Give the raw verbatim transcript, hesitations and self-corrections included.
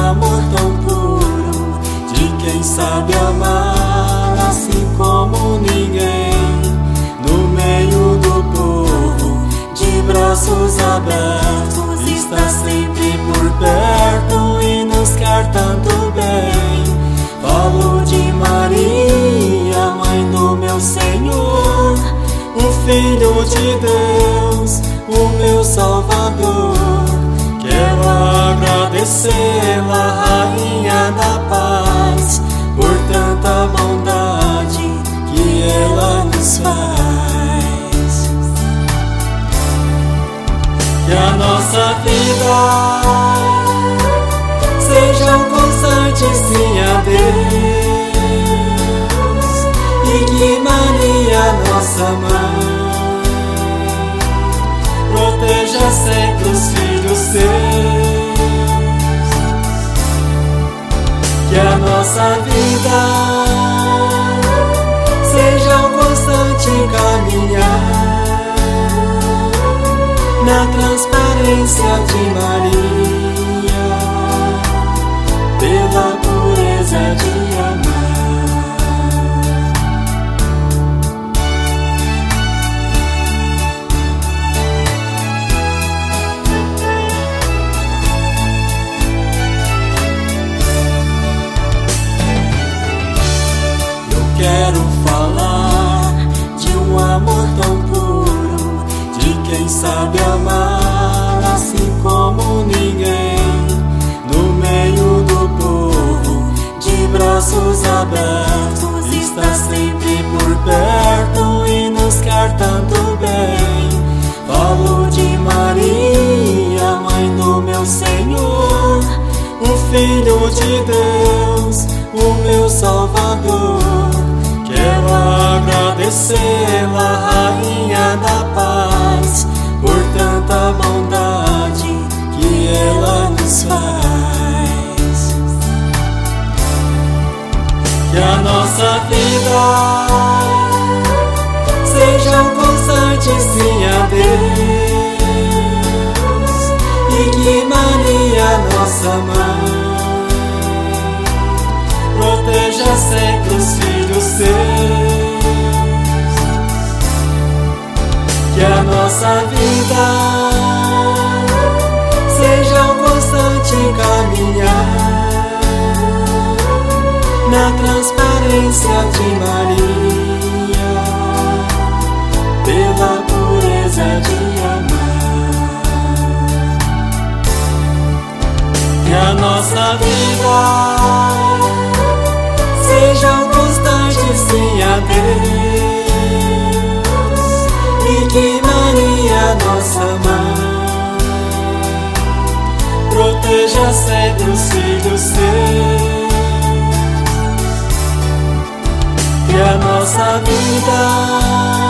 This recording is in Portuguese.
amor tão puro, de quem sabe amar assim como ninguém. No meio do povo, de braços abertos, está sempre por perto e nos quer tanto bem. Falo de Maria, mãe do meu Senhor, o Filho de Deus, o meu Salvador. Quero agradecê-la, Rainha da Paz, por tanta bondade que ela nos faz. Que a nossa vida seja um constante sim a Deus, e que Maria, nossa mãe, proteja sempre os filhos seus. Que a nossa vida seja um constante caminhar na transparência de Maria, pela pureza de amar. Eu quero falar de um amor tão puro, de quem sabe amar assim como ninguém. No meio do povo, de braços abertos, está sempre por perto e nos quer tanto bem. Falo de Maria, mãe do meu Senhor, o Filho de Deus, o meu Salvador. Quero agradecê-la, Rainha da Paz, por tanta bondade que ela nos faz. Que a nossa vida seja um constante sim a Deus, e que Maria, nossa mãe, proteja sempre os filhos seus. Que a nossa vida seja um constante caminhar na transparência de Maria, pela pureza de amar. Que a nossa vida seja um constante sim a Deus, e que Maria, nossa mãe, proteja sempre os filhos seus. Que a nossa vida